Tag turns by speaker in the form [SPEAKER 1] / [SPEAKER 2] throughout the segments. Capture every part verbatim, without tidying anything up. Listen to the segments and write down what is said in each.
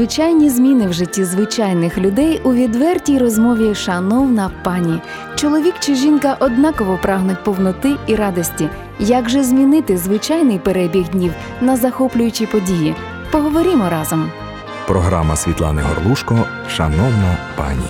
[SPEAKER 1] Звичайні зміни в житті звичайних людей у відвертій розмові «Шановна пані». Чоловік чи жінка однаково прагнуть повноти і радості. Як же змінити звичайний перебіг днів на захоплюючі події? Поговоримо разом.
[SPEAKER 2] Програма Світлани Горлушко «Шановна пані».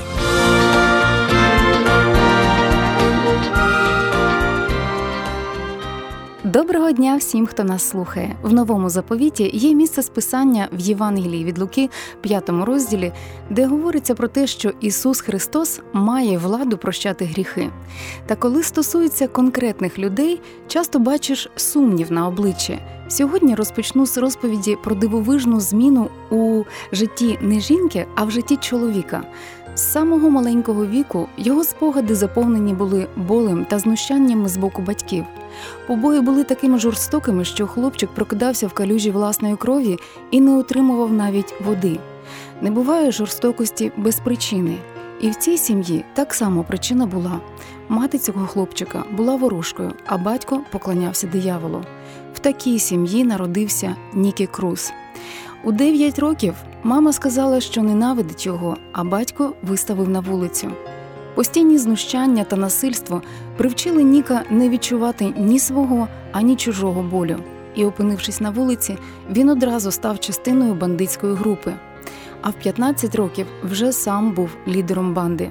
[SPEAKER 1] Доброго дня всім, хто нас слухає. В Новому Заповіті є місце списання в Євангелії від Луки, п'ятому розділі, де говориться про те, що Ісус Христос має владу прощати гріхи. Та коли стосується конкретних людей, часто бачиш сумнів на обличчі. Сьогодні розпочну з розповіді про дивовижну зміну у житті не жінки, а в житті чоловіка. З самого маленького віку його спогади заповнені були болем та знущаннями з боку батьків. Побої були такими жорстокими, що хлопчик прокидався в калюжі власної крові і не отримував навіть води. Не буває жорстокості без причини. І в цій сім'ї так само причина була. Мати цього хлопчика була ворожкою, а батько поклонявся дияволу. В такій сім'ї народився Нікі Круз. У дев'ять років мама сказала, що ненавидить його, а батько виставив на вулицю. Постійні знущання та насильство привчили Ніка не відчувати ні свого, ані чужого болю. І, опинившись на вулиці, він одразу став частиною бандитської групи. А в п'ятнадцять років вже сам був лідером банди.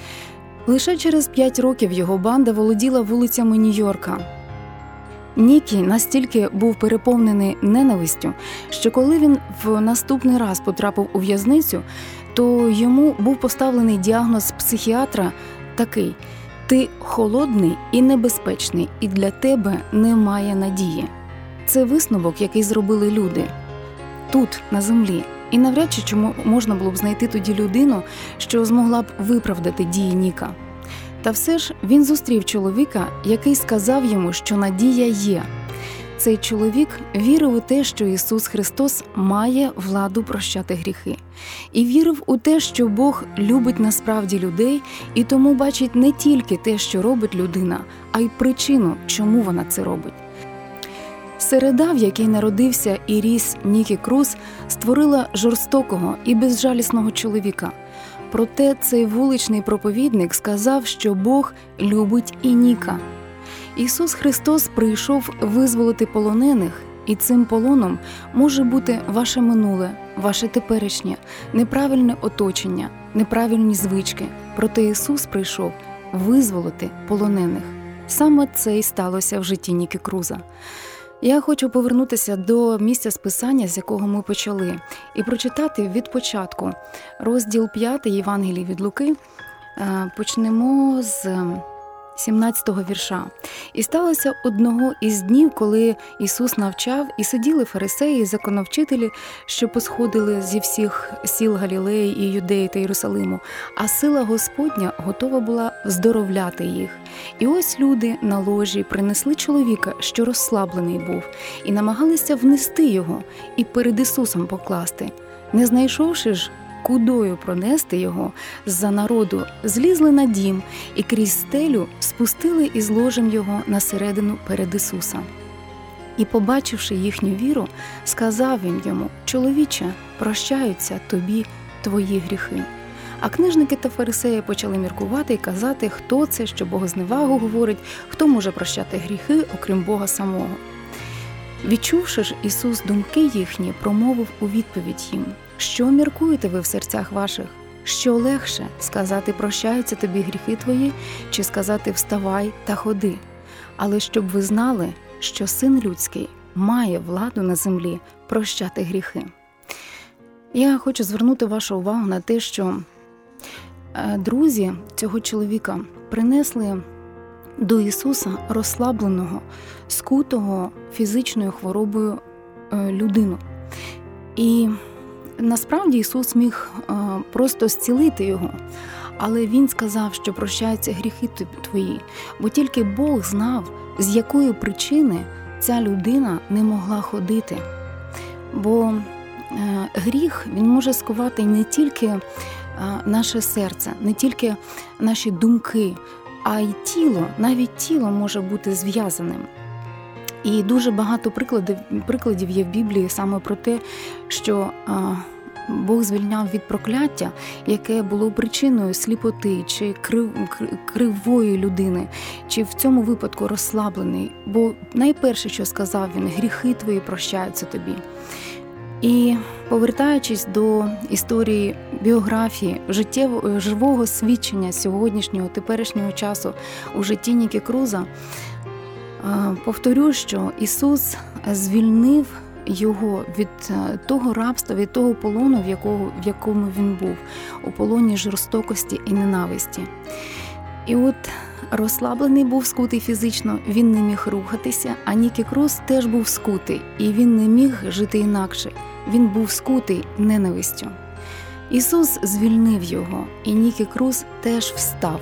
[SPEAKER 1] Лише через п'ять років його банда володіла вулицями Нью-Йорка. Нікі настільки був переповнений ненавистю, що коли він в наступний раз потрапив у в'язницю, то йому був поставлений діагноз психіатра такий: «Ти холодний і небезпечний, і для тебе немає надії». Це висновок, який зробили люди тут, на землі. І навряд чи чому можна було б знайти тоді людину, що змогла б виправдати дії Ніка. Та все ж він зустрів чоловіка, який сказав йому, що надія є. Цей чоловік вірив у те, що Ісус Христос має владу прощати гріхи. І вірив у те, що Бог любить насправді людей і тому бачить не тільки те, що робить людина, а й причину, чому вона це робить. Середа, в якій народився і ріс Нікі Круз, створила жорстокого і безжалісного чоловіка. Проте цей вуличний проповідник сказав, що Бог любить і Ніка. Ісус Христос прийшов визволити полонених, і цим полоном може бути ваше минуле, ваше теперішнє, неправильне оточення, неправильні звички. Проте Ісус прийшов визволити полонених. Саме це й сталося в житті Нікі Круза. Я хочу повернутися до місця списання, з якого ми почали, і прочитати від початку. Розділ п'ятий Євангелії від Луки. Почнемо з сімнадцятого вірша. «І сталося одного із днів, коли Ісус навчав, і сиділи фарисеї і законовчителі, що посходили зі всіх сіл Галілеї і Юдеї та Єрусалиму, а сила Господня готова була вздоровляти їх. І ось люди на ложі принесли чоловіка, що розслаблений був, і намагалися внести його і перед Ісусом покласти. Не знайшовши ж, кудою пронести його з-за народу, злізли на дім і крізь стелю спустили із ложем його на середину перед Ісуса. І, побачивши їхню віру, сказав він йому: «Чоловіче, прощаються тобі твої гріхи». А книжники та фарисеї почали міркувати і казати, хто це, що богозневагу говорить, хто може прощати гріхи, окрім Бога самого. Відчувши ж Ісус думки їхні, промовив у відповідь їм: «Що міркуєте ви в серцях ваших? Що легше, сказати прощаються тобі гріхи твої, чи сказати вставай та ходи? Але щоб ви знали, що Син Людський має владу на землі прощати гріхи». Я хочу звернути вашу увагу на те, що друзі цього чоловіка принесли до Ісуса розслабленого, скутого фізичною хворобою людину. І насправді Ісус міг просто зцілити його, але Він сказав, що прощаються гріхи твої, бо тільки Бог знав, з якої причини ця людина не могла ходити. Бо гріх, він може скувати не тільки наше серце, не тільки наші думки, а й тіло, навіть тіло може бути зв'язаним. І дуже багато прикладів, прикладів є в Біблії саме про те, що а, Бог звільняв від прокляття, яке було причиною сліпоти чи крив, кривої людини, чи в цьому випадку розслаблений. Бо найперше, що сказав він, гріхи твої прощаються тобі. І повертаючись до історії біографії, життєвого, живого свідчення сьогоднішнього, теперішнього часу у житті Нікі Круза, повторю, що Ісус звільнив його від того рабства, від того полону, в, якого, в якому він був, у полоні жорстокості і ненависті. І от розслаблений був, скутий фізично, він не міг рухатися, а Нікі Круз теж був скутий, і він не міг жити інакше. Він був скутий ненавистю. Ісус звільнив його, і Нікі Круз теж встав.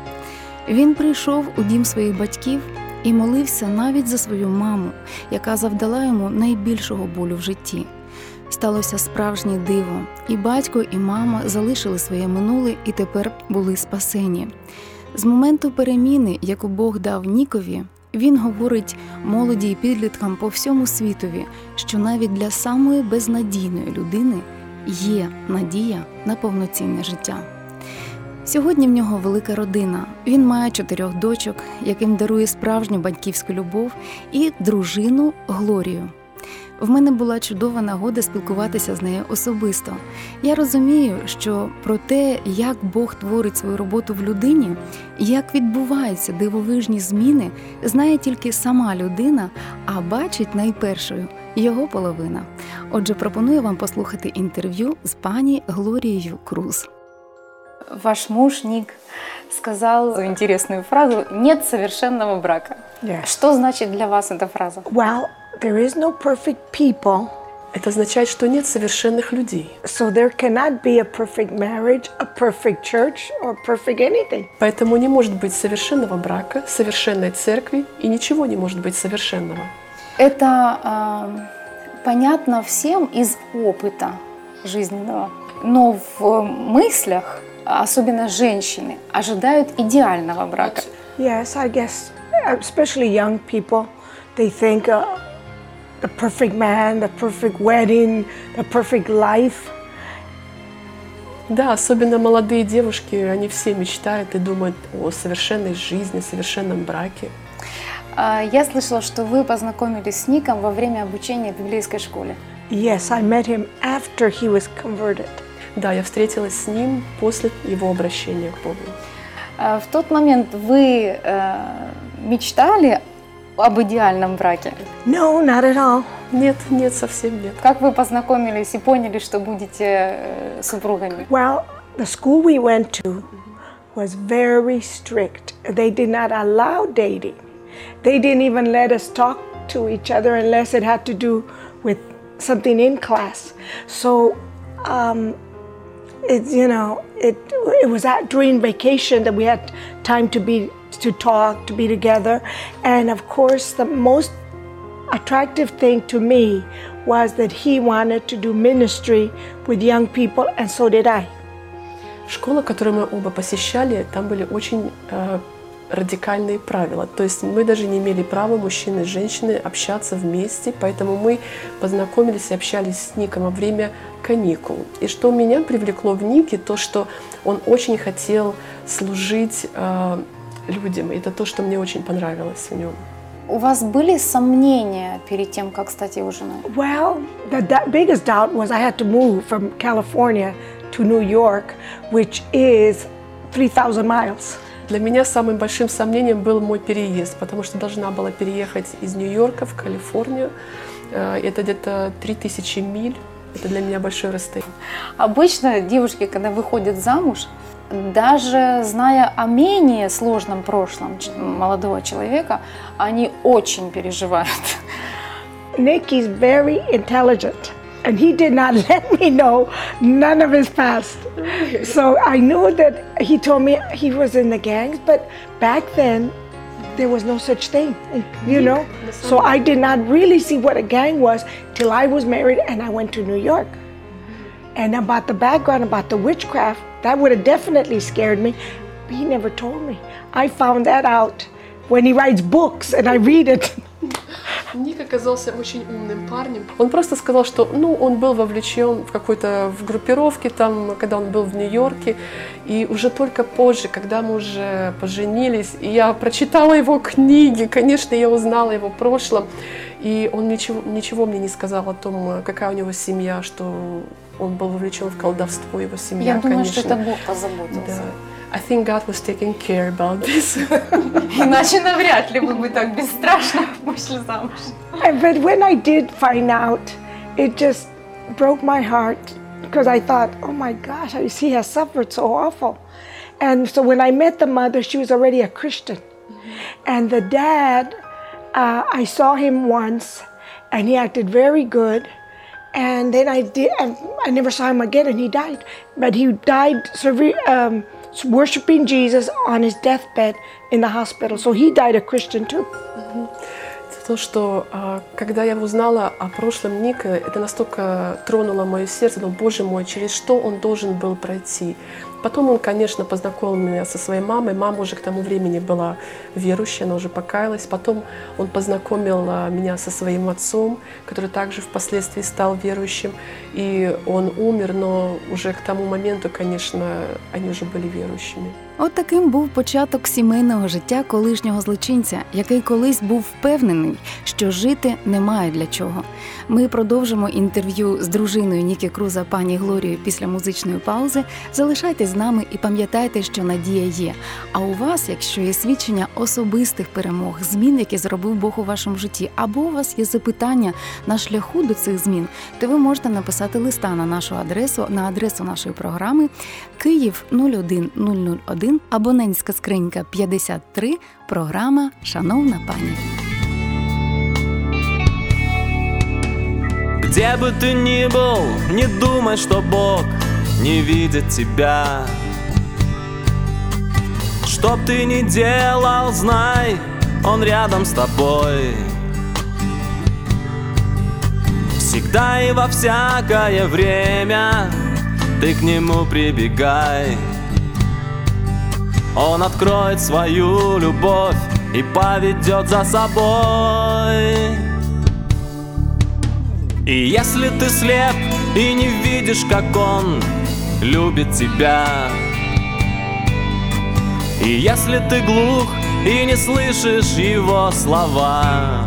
[SPEAKER 1] Він прийшов у дім своїх батьків і молився навіть за свою маму, яка завдала йому найбільшого болю в житті. Сталося справжнє диво. І батько, і мама залишили своє минуле і тепер були спасені. З моменту переміни, яку Бог дав Нікові, він говорить молоді і підліткам по всьому світові, що навіть для самої безнадійної людини є надія на повноцінне життя. Сьогодні в нього велика родина. Він має чотирьох дочок, яким дарує справжню батьківську любов, і дружину Глорію. В мене була чудова нагода спілкуватися з нею особисто. Я розумію, що про те, як Бог творить свою роботу в людині, як відбуваються дивовижні зміни, знає тільки сама людина, а бачить найпершою його половина. Отже, пропоную вам послухати інтерв'ю з пані Глорією Круз.
[SPEAKER 3] Ваш муж Ник сказал интересную фразу «нет совершенного брака».
[SPEAKER 4] Yes.
[SPEAKER 3] Что значит для вас эта фраза?
[SPEAKER 4] Well, there is no perfect people.
[SPEAKER 5] Это означает, что нет совершенных людей.
[SPEAKER 4] So there cannot be a perfect marriage, a perfect church, or perfect anything.
[SPEAKER 5] Поэтому не может быть совершенного брака, совершенной церкви, и ничего не может быть совершенного.
[SPEAKER 3] Это э, понятно всем из опыта жизненного, но в мыслях, особенно женщины, ожидают идеального брака.
[SPEAKER 4] Yes, I guess, especially young people, they think uh, the perfect man, the perfect wedding, the perfect life.
[SPEAKER 5] Да, особенно молодые девушки, они все мечтают и думают о совершенной жизни, совершенном браке.
[SPEAKER 3] Я слышала, что вы познакомились с Ником во время обучения в библейской школе.
[SPEAKER 4] Yes, I met him after he was converted.
[SPEAKER 5] Да, я встретилась с ним после его обращения к Богу.
[SPEAKER 3] В тот момент вы э, мечтали об идеальном браке?
[SPEAKER 4] No, not at all.
[SPEAKER 5] Нет, нет, совсем нет.
[SPEAKER 3] Как вы познакомились и поняли, что будете э, супругами?
[SPEAKER 4] Well, the school we went to was very strict. They did not allow dating. They didn't even let us talk to each other unless it had to do with something in class. So, um, It, you know, it it was at during vacation that we had time to be to talk, to be together, and of course the most attractive thing to me was that he wanted to do ministry with young people, and so did I.
[SPEAKER 5] Школа, которую мы оба посещали, там были очень э, радикальные правила. То есть мы даже не имели права, мужчины и женщины, общаться вместе, поэтому мы познакомились и общались с Ником во время каникул. И что меня привлекло в Нике, то, что он очень хотел служить э, людям. Это то, что мне очень понравилось в нем.
[SPEAKER 3] У вас были сомнения перед тем, как стать его женой?
[SPEAKER 4] Well, the, the biggest doubt was I had to move from California to New York, which is three thousand miles.
[SPEAKER 5] Для меня самым большим сомнением был мой переезд, потому что должна была переехать из Нью-Йорка в Калифорнию. Это где-то три тысячи миль. Это для меня большое расстояние.
[SPEAKER 3] Обычно девушки, когда выходят замуж, даже зная о менее сложном прошлом молодого человека, они очень переживают.
[SPEAKER 4] Nick is very intelligent, and he did not let me know none of his past. So I knew that he told me he was in the gangs, but back then there was no such thing, you know? So I did not really see what a gang was till I was married and I went to New York. And about the background, about the witchcraft, that would have definitely scared me, but he never told me. I found that out when he writes books and I read it.
[SPEAKER 5] Ник оказался очень умным парнем. Он просто сказал, что ну, он был вовлечен в какой-то в группировке, там, когда он был в Нью-Йорке. И уже только позже, когда мы уже поженились, и я прочитала его книги, конечно, я узнала о его прошлом. И он ничего, ничего мне не сказал о том, какая у него семья, что он был вовлечен в колдовство, его семья,
[SPEAKER 3] Я думаю,
[SPEAKER 5] конечно.
[SPEAKER 3] что это Бог позаботился.
[SPEAKER 5] Да. I think God was taking care about this.
[SPEAKER 3] Иначе навряд ли вы бы так бесстрашно вышли замуж.
[SPEAKER 4] But when I did find out, it just broke my heart because I thought, oh my gosh, he has suffered so awful. And so when I met the mother, she was already a Christian. And the dad, uh, I saw him once and he acted very good. And then I did, I never saw him again and he died. But he died um, worshiping Jesus on his deathbed in the hospital. So he died a Christian too.
[SPEAKER 5] То, что когда я узнала о прошлом Ника, это настолько тронуло мое сердце, но, Боже мой, через что он должен был пройти. Потом он, конечно, познакомил меня со своей мамой. Мама уже к тому времени была верующей, она уже покаялась. Потом он познакомил меня со своим отцом, который также впоследствии стал верующим. И он умер, но уже к тому моменту, конечно, они уже были верующими.
[SPEAKER 1] От таким був початок сімейного життя колишнього злочинця, який колись був впевнений, що жити немає для чого. Ми продовжимо інтерв'ю з дружиною Нікі Круза, пані Глорією, після музичної паузи. Залишайтесь з нами і пам'ятайте, що надія є. А у вас, якщо є свідчення особистих перемог, змін, які зробив Бог у вашому житті, або у вас є запитання на шляху до цих змін, то ви можете написати листа на нашу адресу, на адресу нашої програми Київ нуль один нуль нуль один, абонентська скринька п'ятдесят три, програма «Шановна пані».
[SPEAKER 6] Где бы ты ни был, не думай, что Бог не видит тебя. Что б ты ни делал, знай, Он рядом с тобой. Всегда и во всякое время ты к Нему прибегай. Он откроет свою любовь и поведет за собой. И если ты слеп и не видишь, как Он любит тебя, и если ты глух и не слышишь Его слова,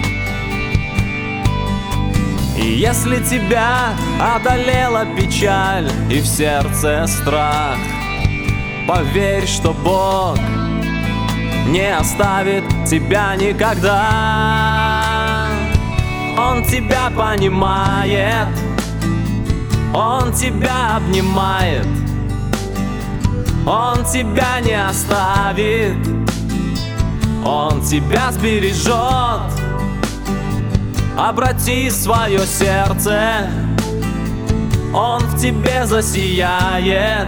[SPEAKER 6] и если тебя одолела печаль и в сердце страх, поверь, что Бог не оставит тебя никогда. Он тебя понимает, Он тебя обнимает, Он тебя не оставит, Он тебя сбережет. Обрати свое сердце, Он в тебе засияет,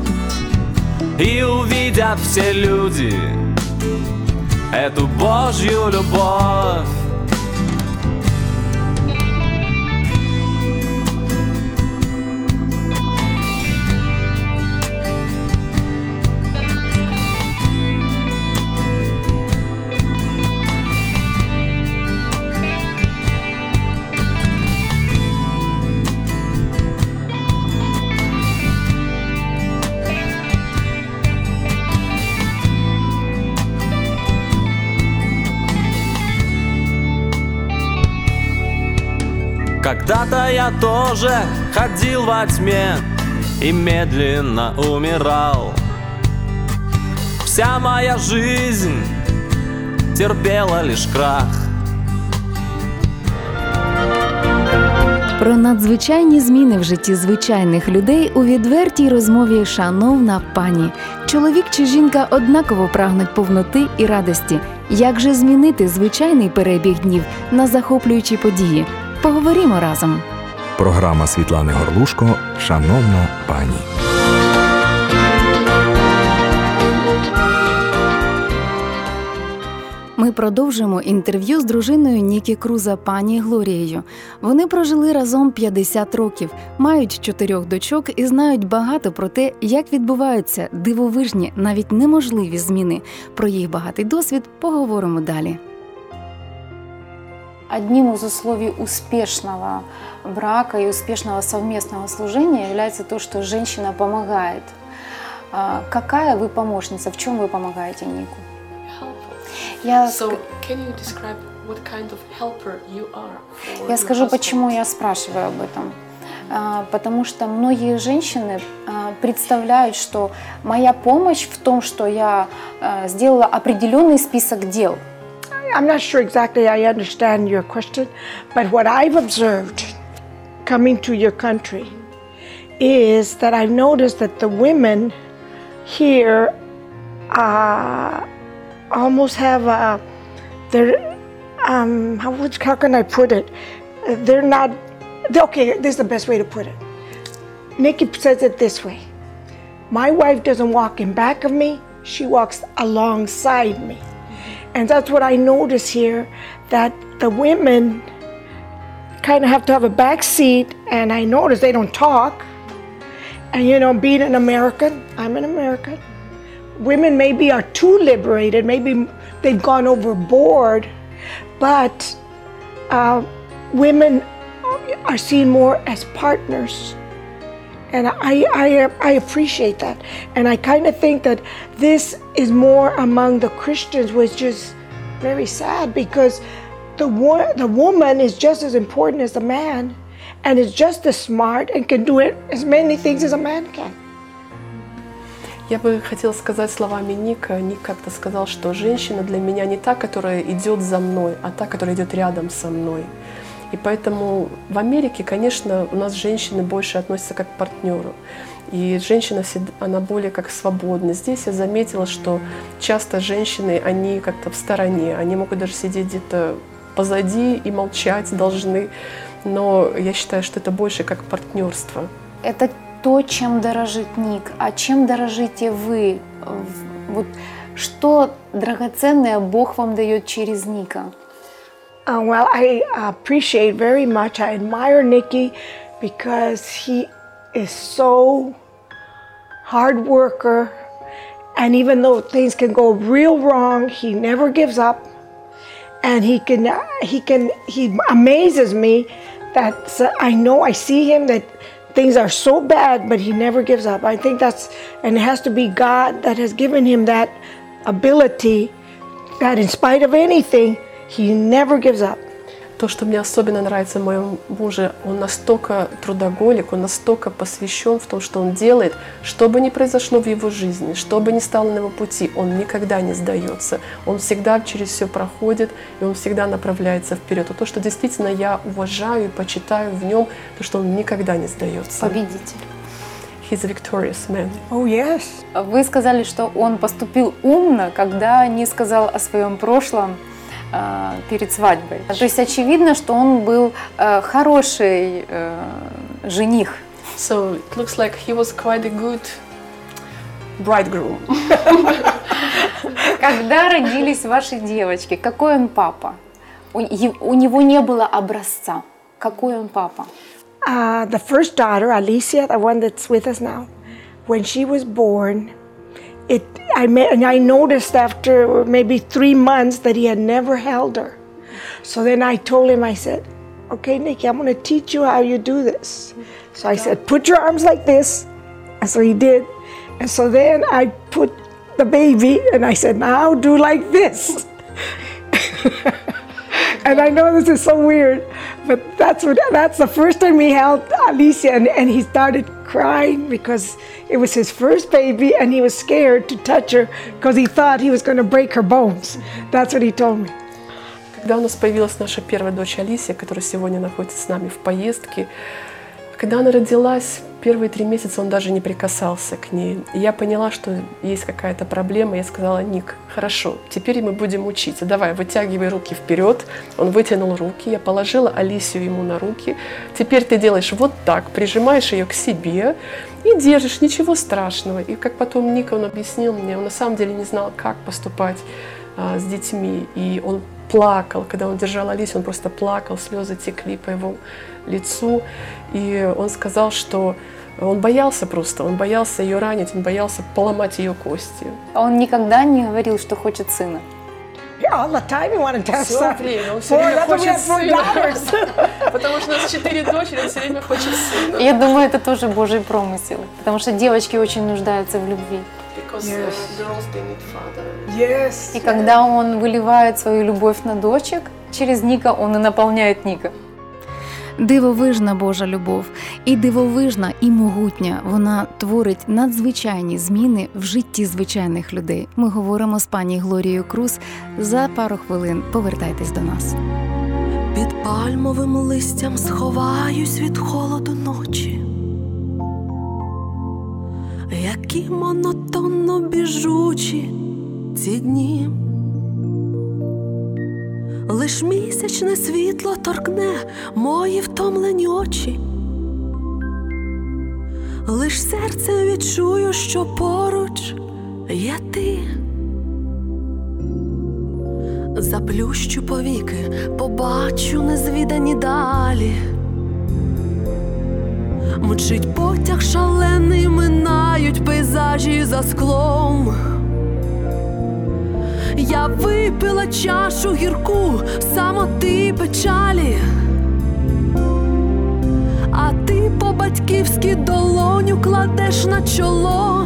[SPEAKER 6] и увидят все люди эту Божью любовь. Когда-то я тоже ходил во тьме и медленно умирал. Вся моя жизнь терпела лишь крах.
[SPEAKER 1] Про надзвичайні зміни в житті звичайних людей у відвертій розмові «Шановна пані». Чоловік чи жінка однаково прагнуть повноти і радості. Як же змінити звичайний перебіг днів на захоплюючі події? Поговоримо разом.
[SPEAKER 2] Програма Світлани Горлушко «Шановна пані».
[SPEAKER 1] Ми продовжуємо інтерв'ю з дружиною Нікі Круза, пані Глорією. Вони прожили разом п'ятдесят років, мають чотирьох дочок і знають багато про те, як відбуваються дивовижні, навіть неможливі зміни. Про їх багатий досвід поговоримо далі.
[SPEAKER 3] одним из условий успешного брака и успешного совместного служения является то, что женщина помогает. Какая вы помощница? В чем вы помогаете Нику? Я,
[SPEAKER 5] So, can you describe what kind of helper you are for
[SPEAKER 3] я
[SPEAKER 5] your
[SPEAKER 3] скажу,
[SPEAKER 5] husband?
[SPEAKER 3] почему я спрашиваю об этом. А, Потому что многие женщины а, представляют, что моя помощь в том, что я а, сделала определенный список дел.
[SPEAKER 4] I'm not sure exactly I understand your question, but what I've observed coming to your country is that I've noticed that the women here uh, almost have a, they're, um, how, would- how can I put it? Uh, They're not, okay, this is the best way to put it. Nikki says it this way. My wife doesn't walk in back of me, she walks alongside me. And that's what I notice here, that the women kind of have to have a back seat, and I notice they don't talk. And you know, being an American, I'm an American. Women maybe are too liberated, maybe they've gone overboard, but uh, women are seen more as partners. And I, I, I appreciate that. And I kind of think that this is more among the Christians, which is very sad, because the, wo- the woman is just as important as the man, and is just as smart and can do it as many things as a man can.
[SPEAKER 5] Я бы хотела сказать словами Ника. Ник как-то сказал, что женщина для меня не та, которая идет за мной, а та, которая идет рядом со мной. И поэтому в Америке, конечно, у нас женщины больше относятся как к партнеру. И женщина, всегда- она более как свободна. Здесь я заметила, что часто женщины, они как-то в стороне, они могут даже сидеть где-то позади и молчать должны. Но я считаю, что это больше как партнерство.
[SPEAKER 3] Это то, чем дорожит Ник. А чем дорожите вы? В- Вот что драгоценное Бог вам дает через Ника?
[SPEAKER 4] Uh, well, I appreciate very much, I admire Nicky because he is so hard worker, and even though things can go real wrong, he never gives up, and he can, uh, he can, he amazes me that uh, I know, I see him that things are so bad, but he never gives up. I think that's, and it has to be God that has given him that ability, that in spite of anything, he never gives up.
[SPEAKER 5] То, что мне особенно нравится в моем муже, он настолько трудоголик, он настолько посвящен в том, что он делает, что бы ни произошло в его жизни, что бы ни стало на его пути, он никогда не сдается. Он всегда через все проходит, и он всегда направляется вперед. И то, что действительно я уважаю и почитаю в нем, то, что он никогда не сдается.
[SPEAKER 3] Победитель.
[SPEAKER 5] He's a victorious man.
[SPEAKER 4] Oh, yes.
[SPEAKER 3] Вы сказали, что он поступил умно, когда не сказал о своем прошлом э, перед свадьбой. То есть очевидно, что он был э, хороший э, жених.
[SPEAKER 5] So it looks like he was quite a good bridegroom.
[SPEAKER 3] Когда родились ваши девочки, какой он папа? У, е- у него не было образца. Какой он папа?
[SPEAKER 4] Uh, the first daughter, Alicia, the one that's with us now, when she was born, it I met, and I noticed after maybe three months that he had never held her. So then I told him, I said, "Okay, Nicky, I'm going to teach you how you do this." So I said, "Put your arms like this," and so he did. And so then I put the baby, and I said, "Now do like this." And I know this is so weird, but that's what that's the first time he held Alicia, and, and he started crying because it was his first baby, and he was scared to touch her because he thought he was going to break her bones. That's what he told me.
[SPEAKER 5] Когда у нас появилась наша первая дочь Алисия, которая сегодня находится с нами в поездке, когда она родилась, первые три месяца он даже не прикасался к ней. И я поняла, что есть какая-то проблема. Я сказала: "Ник, хорошо, теперь мы будем учиться. Давай, вытягивай руки вперед." Он вытянул руки, я положила Алисию ему на руки. "Теперь ты делаешь вот так, прижимаешь ее к себе и держишь, ничего страшного." И как потом Ник, он объяснил мне, он на самом деле не знал, как поступать а, с детьми. И он плакал, когда он держал Алисию, он просто плакал, слезы текли по его лицу. И он сказал, что он боялся просто, он боялся ее ранить, он боялся поломать ее кости.
[SPEAKER 3] Он никогда не говорил, что хочет сына.
[SPEAKER 4] Yeah, all the time you want to test
[SPEAKER 5] Все
[SPEAKER 4] that.
[SPEAKER 5] время, он все
[SPEAKER 4] Four,
[SPEAKER 5] время
[SPEAKER 4] that's why we
[SPEAKER 5] хочет
[SPEAKER 4] have four
[SPEAKER 5] сына.
[SPEAKER 4] daughters.
[SPEAKER 5] Потому что у нас четыре дочери, он все время хочет сына.
[SPEAKER 3] Я думаю, это тоже Божий промысел, потому что девочки очень нуждаются в любви.
[SPEAKER 5] Because
[SPEAKER 4] Yes.
[SPEAKER 5] uh, girls, they need father.
[SPEAKER 4] Yes.
[SPEAKER 3] И когда он выливает свою любовь на дочек, через Ника он и наполняет Ника.
[SPEAKER 1] Дивовижна Божа любов, і дивовижна, і могутня. Вона творить надзвичайні зміни в житті звичайних людей. Ми говоримо з пані Глорією Круз за пару хвилин. Повертайтесь до нас.
[SPEAKER 7] Під пальмовим листям сховаюсь від холоду ночі, які монотонно біжучі ці дні. Лиш місячне світло торкне мої втомлені очі, лиш серцем відчую, що поруч є ти. Заплющу повіки, побачу незвідані далі. Мчить потяг шалений, минають пейзажі за склом. Я випила чашу гірку самоти печалі, а ти по-батьківськи долоню кладеш на чоло.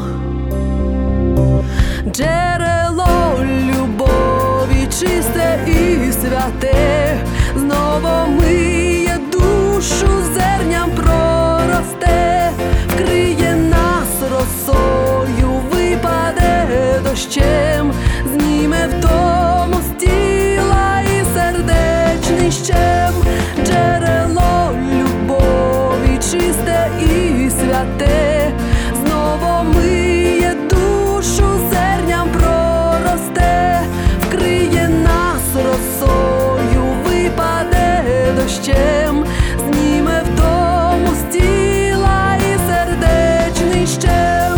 [SPEAKER 7] Джерело любові чисте і святе знову миє душу, зерням проросте, вкриє нас росою, випаде дощем, зніме втому з тіла і сердечний щем. Джерело любові чисте і святе знову миє душу, зерням проросте, вкриє нас росою, випаде дощем, зніме втому з тіла і сердечний щем.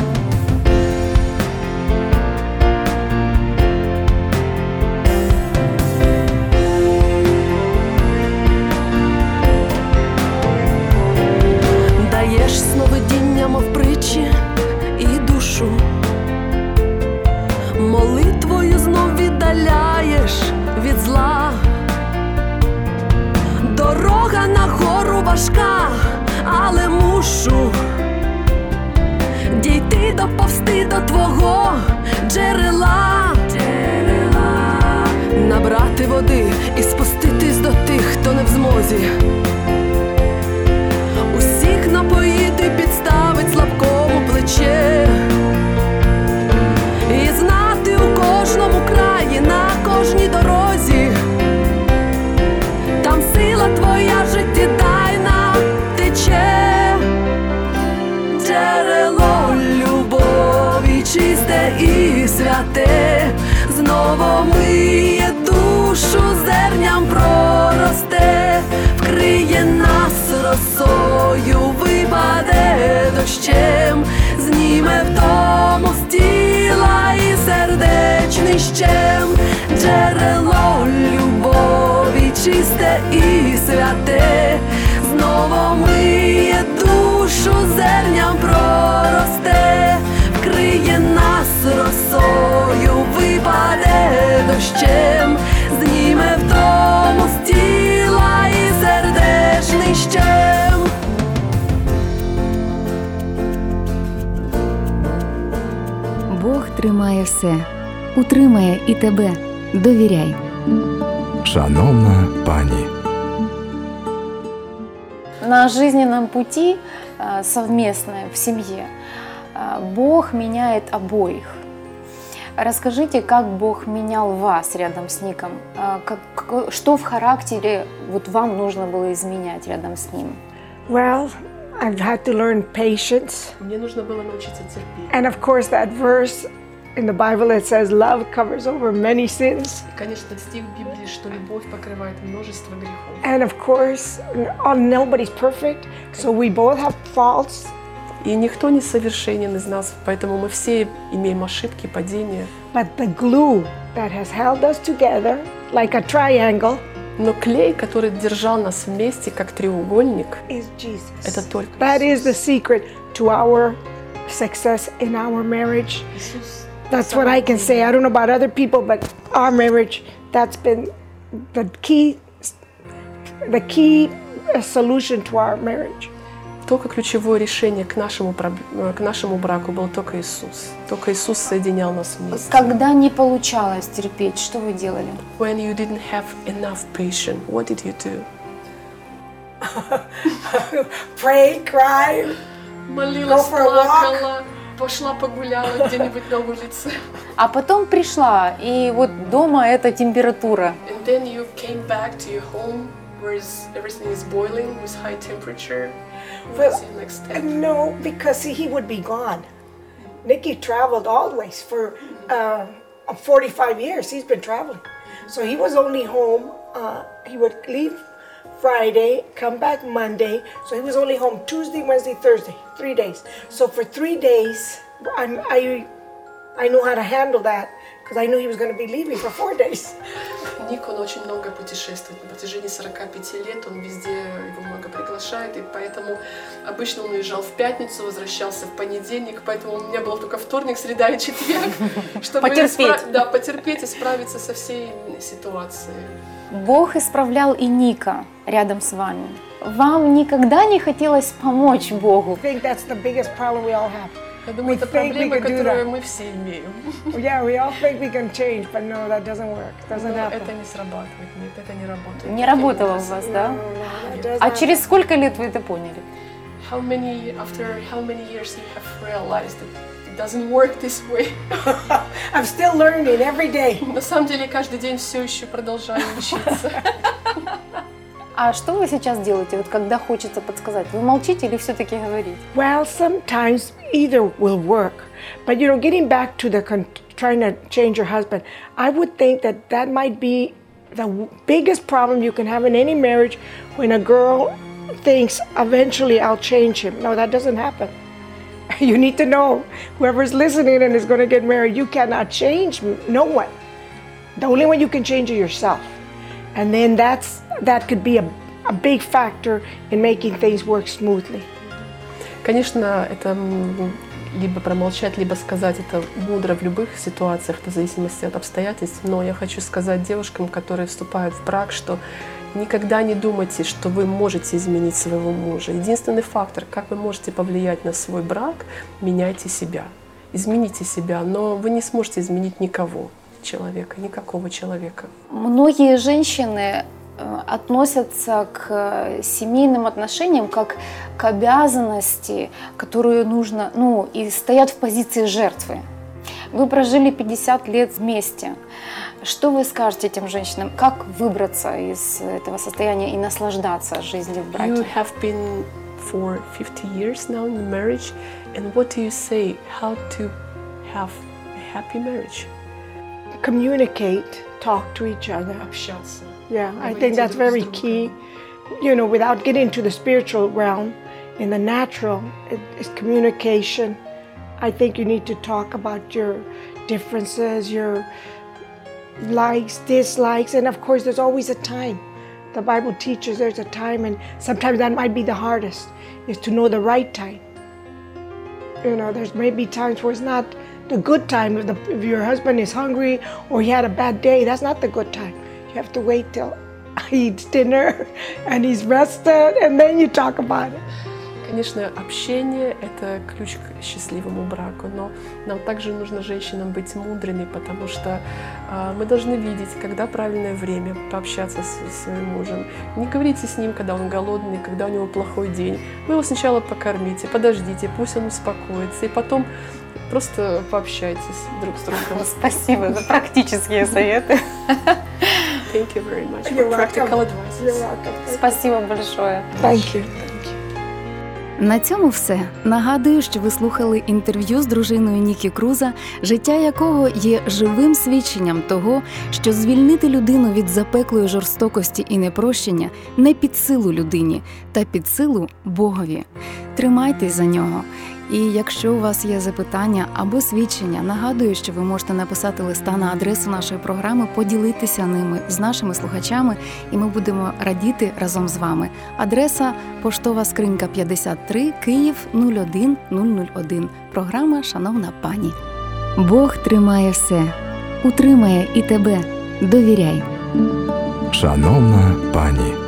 [SPEAKER 7] Даєш сновидіння, мов притчі, і душу молитвою знов віддаляєш від зла. Дорога на гору важка, але мушу дійти, доповзти до твого джерела, джерела, набрати води і спуститись до тих, хто не в змозі. Усіх напоїти, підставить слабкому плече. І знати у кожному краї, на кожній дорозі, там сила твоя життєдайна тече. Джерело любові чисте і святе знову миє душу, зерням проросте, вкриє нас росою, випаде дощем, зніме втому з тіла і сердечний щем. Джерело любові чисте і святе знову миє душу, зерням проросте, вкриє нас росою, випаде дощем, зніме втому з тіла і сердечний щем.
[SPEAKER 1] Бог тримає все, утримає і тебе. Довіряй.
[SPEAKER 2] Шановна пані.
[SPEAKER 3] На жизненном пути э, совместное в семье э, Бог меняет обоих. Расскажите, как Бог менял вас рядом с Ником? Э, как, что в характере вот вам нужно было изменять рядом с ним?
[SPEAKER 4] Well, I've had to learn patience.
[SPEAKER 5] Мне нужно было научиться терпеть.
[SPEAKER 4] And of course, that verse in the Bible that says love covers over many sins.
[SPEAKER 5] И, конечно, стих в Библии, что любовь покрывает множество грехов.
[SPEAKER 4] And of course, all, nobody's perfect, so we both have faults.
[SPEAKER 5] И никто не совершенен из нас, поэтому мы все имеем ошибки, падения.
[SPEAKER 4] But the glue that has held us together, like a triangle,
[SPEAKER 5] Но клей, который держал нас вместе, как треугольник,
[SPEAKER 4] is Jesus.
[SPEAKER 5] это только
[SPEAKER 4] That is the
[SPEAKER 5] Иисус.
[SPEAKER 4] secret to our success in our marriage.
[SPEAKER 5] Иисус
[SPEAKER 4] That's what I can say. I don't know about other people, but our marriage, that's been the key, the key solution to our marriage.
[SPEAKER 5] Только ключевое решение к нашему, к нашему браку был только Иисус. Только Иисус соединял нас вместе.
[SPEAKER 3] Когда не получалось терпеть, что вы делали?
[SPEAKER 5] When you didn't have enough patience, what did you do?
[SPEAKER 4] Pray, cry,
[SPEAKER 5] Молилась,
[SPEAKER 4] go for a walk.
[SPEAKER 5] плакала, пошла погуляла где-нибудь на улице.
[SPEAKER 3] А потом пришла, и вот дома эта температура.
[SPEAKER 5] And then you came back to your home, where is, everything is boiling with high temperature.
[SPEAKER 4] Well,
[SPEAKER 5] What's the next step?
[SPEAKER 4] no, because he would be gone. Nicky traveled always for uh, forty-five years. He's been traveling. So he was only home. Uh, he would leave Friday, come back Monday. So he was only home Tuesday, Wednesday, Thursday, three days. So for three days, I'm, I, I knew how to handle that because I knew he was going to be leaving for four days.
[SPEAKER 5] Ник, он очень много путешествует. На протяжении сорока пяти лет он везде, его много приглашает, и поэтому обычно он уезжал в пятницу, возвращался в понедельник, поэтому у меня был только вторник, среда и четверг, чтобы
[SPEAKER 3] Потерпеть.
[SPEAKER 5] испра- да, потерпеть и справиться со всей ситуацией.
[SPEAKER 3] Бог исправлял и Ника рядом с вами. Вам никогда не хотелось помочь Богу?
[SPEAKER 4] I think that's the biggest problem we all have.
[SPEAKER 5] Я думаю,
[SPEAKER 4] We
[SPEAKER 5] это
[SPEAKER 4] think we
[SPEAKER 5] проблема,
[SPEAKER 4] could do
[SPEAKER 5] которую
[SPEAKER 4] that.
[SPEAKER 5] мы все имеем.
[SPEAKER 4] Yeah, we all think we can change, but no, that doesn't work. Doesn't
[SPEAKER 5] Но
[SPEAKER 4] happen.
[SPEAKER 5] это не срабатывает, нет, это не работает.
[SPEAKER 3] Не работало у вас, да?
[SPEAKER 4] No, no, that doesn't
[SPEAKER 3] А
[SPEAKER 4] happen.
[SPEAKER 3] через сколько лет вы это поняли?
[SPEAKER 5] How many, after how many years you have realized that it doesn't work this way?
[SPEAKER 4] I'm still learning every day.
[SPEAKER 5] На самом деле, каждый день все еще продолжаю учиться.
[SPEAKER 3] А что вы сейчас делаете, вот когда хочется подсказать? Вы молчите или все-таки говорите?
[SPEAKER 4] Well, sometimes either will work, but you know, getting back to the con- trying to change your husband, I would think that that might be the w- biggest problem you can have in any marriage when a girl thinks eventually I'll change him. No, that doesn't happen. You need to know, whoever's listening and is going to get married, you cannot change m- no one. The only one you can change is yourself. And then that's that could be a, a big factor in making things work smoothly.
[SPEAKER 5] Конечно, это м, либо промолчать, либо сказать, это мудро в любых ситуациях, это в зависимости от обстоятельств. Но я хочу сказать девушкам, которые вступают в брак, что никогда не думайте, что вы можете изменить своего мужа. Единственный фактор, как вы можете повлиять на свой брак, меняйте себя. Измените себя, но вы не сможете изменить никого человека, никакого человека.
[SPEAKER 3] Многие женщины э, относятся к семейным отношениям как к обязанности, которую нужно, ну, и стоят в позиции жертвы. Вы прожили пятьдесят лет вместе. Что вы скажете этим женщинам? Как выбраться из этого состояния и наслаждаться жизнью в браке?
[SPEAKER 5] You have been for fifty years now in marriage, and what do you say? How to have a happy marriage?
[SPEAKER 4] Communicate, talk to each other.
[SPEAKER 5] Общаться.
[SPEAKER 4] Yeah, I
[SPEAKER 5] Говорите
[SPEAKER 4] think that's
[SPEAKER 5] друг с
[SPEAKER 4] very
[SPEAKER 5] другом.
[SPEAKER 4] key. You know, without getting to the spiritual realm, in the natural, it is communication. I think you need to talk about your differences, your likes, dislikes, and of course, there's always a time. The Bible teaches there's a time, and sometimes that might be the hardest, is to know the right time. You know, there's maybe times where it's not the good time. If, the, if your husband is hungry or he had a bad day, that's not the good time. You have to wait till he eats dinner and he's rested, and then you talk about it.
[SPEAKER 5] Конечно, общение – это ключ к счастливому браку, но нам также нужно женщинам быть мудрыми, потому что э, мы должны видеть, когда правильное время пообщаться с своим мужем. Не говорите с ним, когда он голодный, когда у него плохой день. Вы его сначала покормите, подождите, пусть он успокоится, и потом просто пообщайтесь друг с другом.
[SPEAKER 3] Спасибо за практические советы.
[SPEAKER 5] Thank you very much
[SPEAKER 4] You're
[SPEAKER 5] for practical
[SPEAKER 4] welcome.
[SPEAKER 5] advice.
[SPEAKER 4] You're welcome.
[SPEAKER 3] Спасибо большое.
[SPEAKER 4] Thank you.
[SPEAKER 1] На цьому все. Нагадую, що ви слухали інтерв'ю з дружиною Нікі Круза, життя якого є живим свідченням того, що звільнити людину від запеклої жорстокості і непрощення не під силу людині, та під силу Богові. Тримайтесь за нього. І якщо у вас є запитання або свідчення, нагадую, що ви можете написати листа на адресу нашої програми, поділитися ними з нашими слухачами, і ми будемо радіти разом з вами. Адреса – поштова скринька п'ятдесят три, Київ нуль один нуль нуль один. Програма «Шановна пані». Бог тримає все, утримає і тебе. Довіряй.
[SPEAKER 2] Шановна пані.